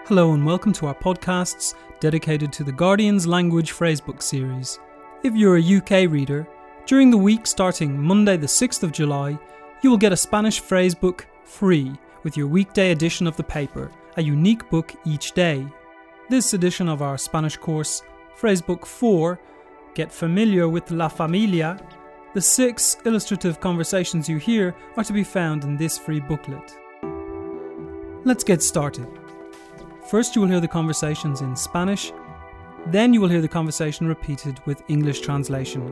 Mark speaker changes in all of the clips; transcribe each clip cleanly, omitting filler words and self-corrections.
Speaker 1: Hello and welcome to our podcasts dedicated to the Guardian's Language Phrasebook series. If you're a UK reader, during the week starting Monday the 6th of July, you will get a Spanish phrasebook free with your weekday edition of the paper, a unique book each day. This edition of our Spanish course, Phrasebook 4, Get Familiar with La Familia, the 6 illustrative conversations you hear are to be found in this free booklet. Let's get started. First you will hear the conversations in Spanish, then you will hear the conversation repeated with English translation.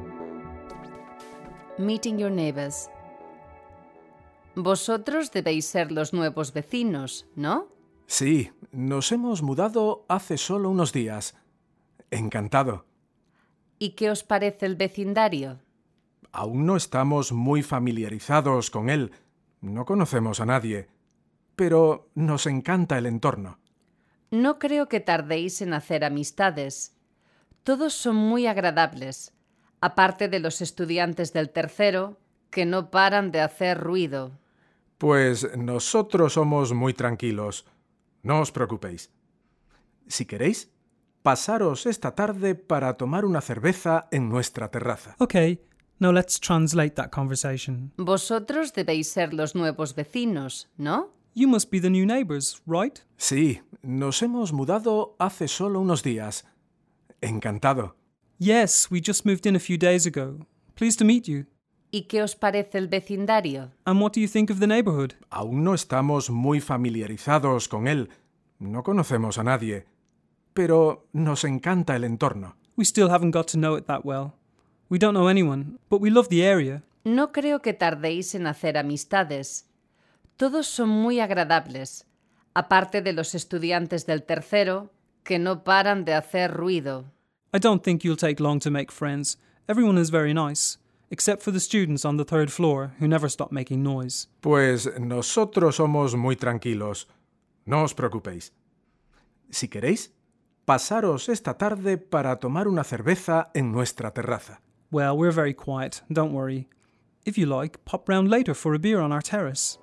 Speaker 2: Meeting your neighbors. Vosotros debéis ser los nuevos vecinos, ¿no?
Speaker 3: Sí, nos hemos mudado hace solo unos días. Encantado.
Speaker 2: ¿Y qué os parece el vecindario?
Speaker 3: Aún no estamos muy familiarizados con él. No conocemos a nadie. Pero nos encanta el entorno.
Speaker 2: No creo que tardéis en hacer amistades. Todos son muy agradables, aparte de los estudiantes del tercero, que no paran de hacer ruido.
Speaker 3: Pues nosotros somos muy tranquilos. No os preocupéis. Si queréis, pasaros esta tarde para tomar una cerveza en nuestra terraza.
Speaker 1: Okay, now let's translate that conversation.
Speaker 2: Vosotros debéis ser los nuevos vecinos, ¿no?
Speaker 1: You must be the new neighbours, right?
Speaker 3: Sí, nos hemos mudado hace solo unos días. Encantado.
Speaker 1: Yes, we just moved in a few days ago. Pleased to meet you.
Speaker 2: ¿Y qué os parece el vecindario?
Speaker 1: And what do you think of the neighbourhood?
Speaker 3: Aún no estamos muy familiarizados con él. No conocemos a nadie. Pero nos encanta el entorno.
Speaker 1: We still haven't got to know it that well. We don't know anyone, but we love the area.
Speaker 2: No creo que tardéis en hacer amistades. Todos son muy agradables, aparte de los estudiantes del tercero, que no paran de hacer ruido.
Speaker 1: I don't think you'll take long to make friends. Everyone is very nice, except for the students on the third floor who never stop making noise.
Speaker 3: Pues nosotros somos muy tranquilos. No os preocupéis. Si queréis, pasaros esta tarde para tomar una cerveza en nuestra terraza.
Speaker 1: Well, we're very quiet, don't worry. If you like, pop round later for a beer on our terrace.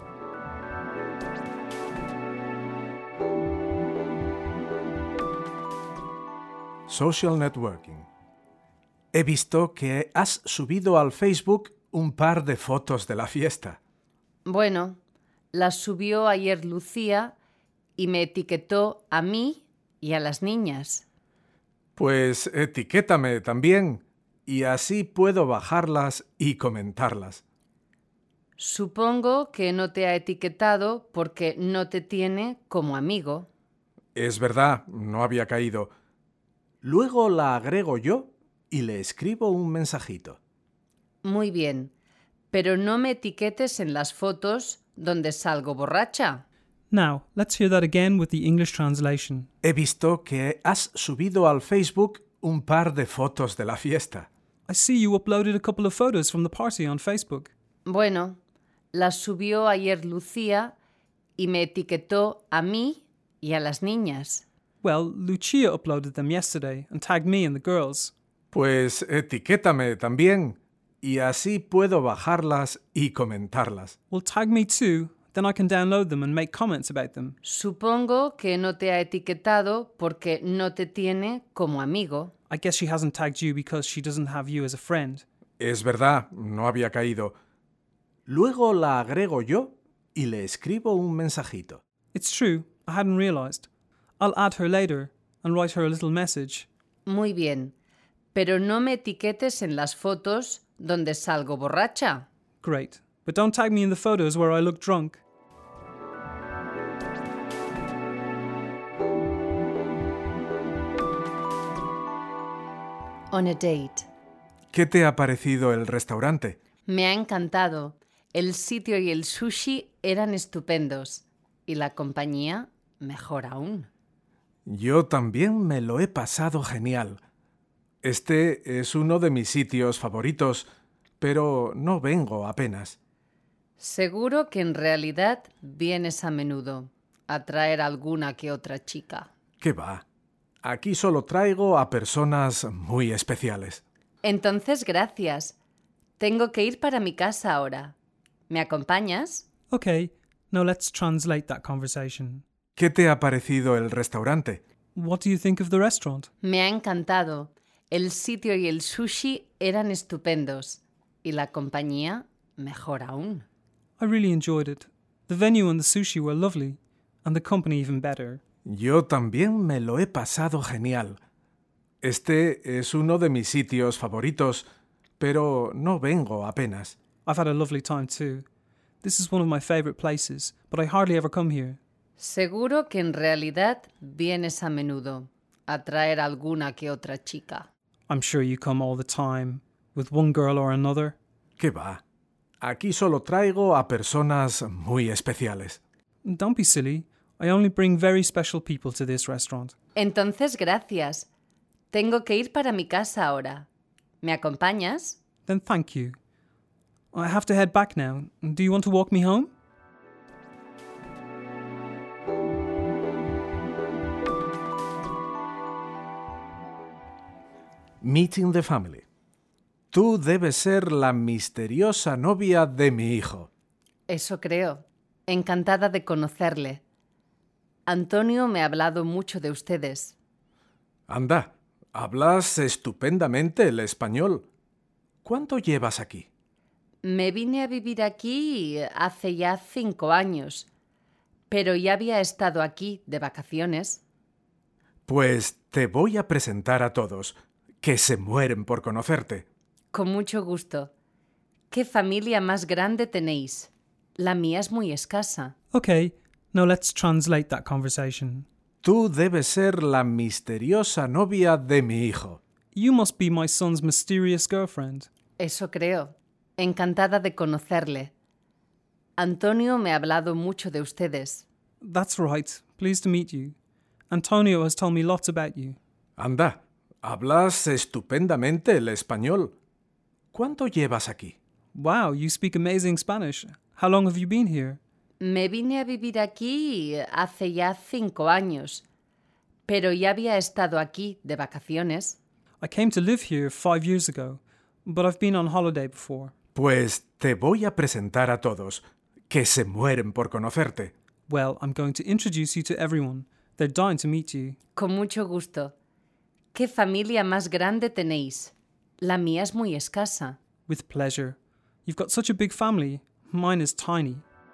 Speaker 3: Social networking. He visto que has subido al Facebook un par de fotos de la fiesta.
Speaker 2: Bueno, las subió ayer Lucía y me etiquetó a mí y a las niñas.
Speaker 3: Pues etiquétame también y así puedo bajarlas y comentarlas.
Speaker 2: Supongo que no te ha etiquetado porque no te tiene como amigo.
Speaker 3: Es verdad, no había caído. Luego la agrego yo y le escribo un mensajito.
Speaker 2: Muy bien, pero no me etiquetes en las fotos donde salgo borracha.
Speaker 1: Now, let's hear that again with the English translation.
Speaker 3: He visto que has subido al Facebook un par de fotos de la fiesta.
Speaker 1: I see you uploaded a couple of photos from the party on Facebook.
Speaker 2: Bueno, las subió ayer Lucía y me etiquetó a mí y a las niñas.
Speaker 1: Well, Lucia uploaded them yesterday and tagged me and the girls.
Speaker 3: Pues etiquétame también y así puedo bajarlas y comentarlas.
Speaker 1: Well, tag me too, then I can download them and make comments about them.
Speaker 2: Supongo que no te ha etiquetado porque no te tiene como amigo.
Speaker 1: I guess she hasn't tagged you because she doesn't have you as a friend.
Speaker 3: Es verdad, no había caído. Luego la agrego yo y le escribo un mensajito.
Speaker 1: It's true, I hadn't realized. I'll add her later and write her a little message.
Speaker 2: Muy bien, pero no me etiquetes en las fotos donde salgo borracha.
Speaker 1: Great, but don't tag me in the photos where I look drunk.
Speaker 2: On a date.
Speaker 3: ¿Qué te ha parecido el restaurante?
Speaker 2: Me ha encantado. El sitio y el sushi eran estupendos. Y la compañía, mejor aún.
Speaker 3: Yo también me lo he pasado genial. Este es uno de mis sitios favoritos, pero no vengo apenas.
Speaker 2: Seguro que en realidad vienes a menudo a traer alguna que otra chica.
Speaker 3: ¿Qué va? Aquí solo traigo a personas muy especiales.
Speaker 2: Entonces, gracias. Tengo que ir para mi casa ahora. ¿Me acompañas?
Speaker 1: Okay, now let's translate that conversation.
Speaker 3: ¿Qué te ha parecido el restaurante?
Speaker 1: What do you think of the restaurant?
Speaker 2: Me ha encantado. El sitio y el sushi eran estupendos. Y la compañía, mejor aún.
Speaker 1: I really enjoyed it. The venue and the sushi were lovely, and the company even better.
Speaker 3: Yo también me lo he pasado genial. Este es uno de mis sitios favoritos, pero no vengo apenas.
Speaker 1: I've had a lovely time too. This is one of my favourite places, but I hardly ever come here.
Speaker 2: Seguro que en realidad vienes a menudo a traer alguna que otra chica.
Speaker 1: I'm sure you come all the time, with one girl or another.
Speaker 3: ¿Qué va? Aquí solo traigo a personas muy especiales.
Speaker 1: Don't be silly. I only bring very special people to this restaurant.
Speaker 2: Entonces, gracias. Tengo que ir para mi casa ahora. ¿Me acompañas?
Speaker 1: Then thank you. I have to head back now. Do you want to walk me home?
Speaker 3: Meeting the family. Tú debes ser la misteriosa novia de mi hijo.
Speaker 2: Eso creo. Encantada de conocerle. Antonio me ha hablado mucho de ustedes.
Speaker 3: Anda, hablas estupendamente el español. ¿Cuánto llevas aquí?
Speaker 2: Me vine a vivir aquí hace ya 5 años, pero ya había estado aquí de vacaciones.
Speaker 3: Pues te voy a presentar a todos, que se mueren por conocerte.
Speaker 2: Con mucho gusto. ¿Qué familia más grande tenéis? La mía es muy escasa.
Speaker 1: Okay, now let's translate that conversation.
Speaker 3: Tú debes ser la misteriosa novia de mi hijo.
Speaker 1: You must be my son's mysterious girlfriend.
Speaker 2: Eso creo. Encantada de conocerle. Antonio me ha hablado mucho de ustedes.
Speaker 1: That's right. Pleased to meet you. Antonio has told me lots about you.
Speaker 3: Anda, hablas estupendamente el español. ¿Cuánto llevas aquí?
Speaker 1: Wow, you speak amazing Spanish. How long have you been here?
Speaker 2: Me vine a vivir aquí hace ya 5 años, pero ya había estado aquí de vacaciones.
Speaker 1: I came to live here 5 years ago, but I've been on holiday before.
Speaker 3: Pues te voy a presentar a todos, que se mueren por conocerte.
Speaker 1: Well, I'm going to introduce you to everyone. They're dying to meet you.
Speaker 2: Con mucho gusto. ¿Qué familia más grande tenéis? La mía es muy escasa.
Speaker 1: With pleasure. You've got such a big family. Mine is tiny.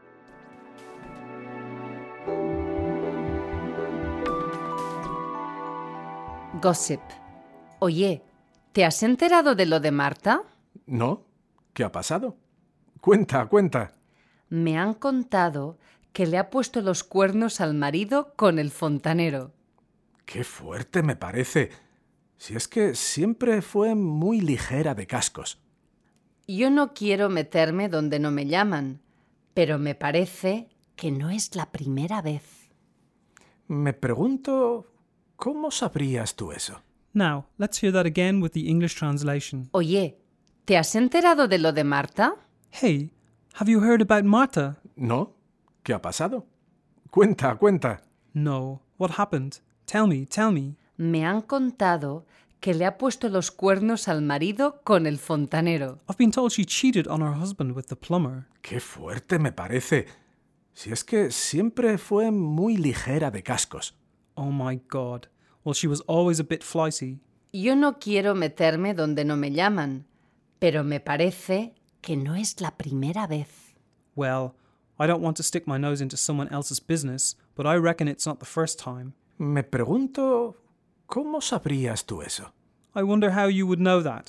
Speaker 2: Gossip. Oye, ¿te has enterado de lo de Marta?
Speaker 3: ¿No? ¿Qué ha pasado? Cuenta, cuenta.
Speaker 2: Me han contado que le ha puesto los cuernos al marido con el fontanero.
Speaker 3: Qué fuerte me parece. Si es que siempre fue muy ligera de cascos.
Speaker 2: Yo no quiero meterme donde no me llaman, pero me parece que no es la primera vez.
Speaker 3: Me pregunto, ¿cómo sabrías tú eso?
Speaker 1: Now, let's hear that again with the English translation.
Speaker 2: Oye, ¿te has enterado de lo de Marta?
Speaker 1: Hey, have you heard about Marta?
Speaker 3: ¿No? ¿Qué ha pasado? Cuenta, cuenta.
Speaker 1: No. What happened? Tell me.
Speaker 2: Me han contado que le ha puesto los cuernos al marido con el fontanero.
Speaker 1: I've been told she cheated on her husband with the plumber.
Speaker 3: Qué fuerte me parece. Si es que siempre fue muy ligera de cascos.
Speaker 1: Oh my God. Well, she was always a bit flighty.
Speaker 2: Yo no quiero meterme donde no me llaman, pero me parece que no es la primera vez.
Speaker 1: Well, I don't want to stick my nose into someone else's business, but I reckon it's not the first time.
Speaker 3: Me pregunto, ¿cómo sabrías tú eso?
Speaker 1: I wonder how you would know that.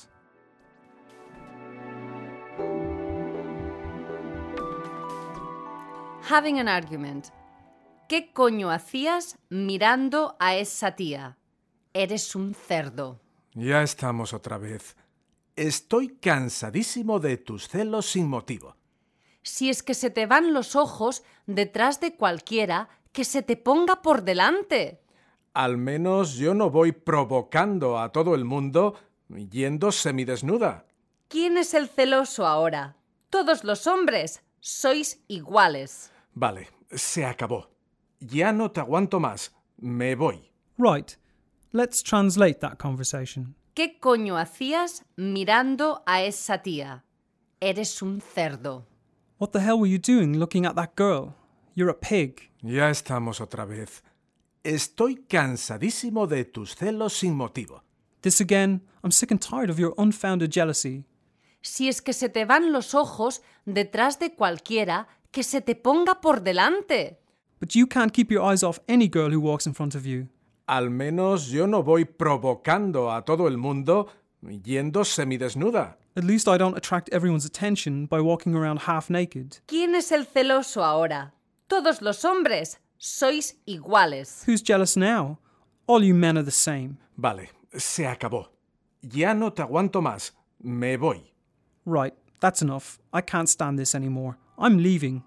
Speaker 2: Having an argument. ¿Qué coño hacías mirando a esa tía? Eres un cerdo.
Speaker 3: Ya estamos otra vez. Estoy cansadísimo de tus celos sin motivo.
Speaker 2: Si es que se te van los ojos detrás de cualquiera, que se te ponga por delante.
Speaker 3: Al menos yo no voy provocando a todo el mundo yendo semidesnuda.
Speaker 2: ¿Quién es el celoso ahora? Todos los hombres sois iguales.
Speaker 3: Vale, se acabó. Ya no te aguanto más. Me voy.
Speaker 1: Right. Let's translate that conversation.
Speaker 2: ¿Qué coño hacías mirando a esa tía? Eres un cerdo.
Speaker 1: What the hell were you doing looking at that girl? you're a pig.
Speaker 3: Ya estamos otra vez. Estoy cansadísimo de tus celos sin motivo.
Speaker 1: This again, I'm sick and tired of your unfounded jealousy.
Speaker 2: Si es que se te van los ojos detrás de cualquiera que se te ponga por delante.
Speaker 1: But you can't keep your eyes off any girl who walks in front of you.
Speaker 3: Al menos yo no voy provocando a todo el mundo yendo semidesnuda.
Speaker 1: At least I don't attract everyone's attention by walking around half naked.
Speaker 2: ¿Quién es el celoso ahora? Todos los hombres sois iguales.
Speaker 1: Who's jealous now? All you men are the same.
Speaker 3: Vale, se acabó. Ya no te aguanto más. Me voy.
Speaker 1: Right, that's enough. I can't stand this anymore. I'm leaving.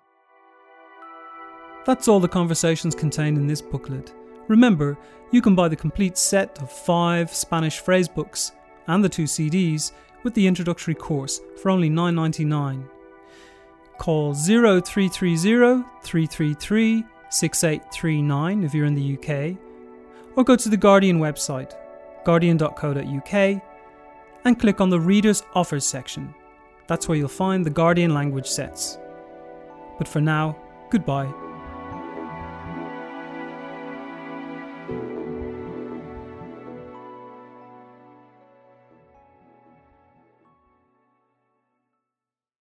Speaker 1: That's all the conversations contained in this booklet. Remember, you can buy the complete set of 5 Spanish phrase books and the 2 CDs with the introductory course for only $9.99. Call 0330 333 6839 if you're in the UK, or go to the Guardian website, guardian.co.uk, and click on the Readers Offers section. That's where you'll find the Guardian language sets. But for now, goodbye.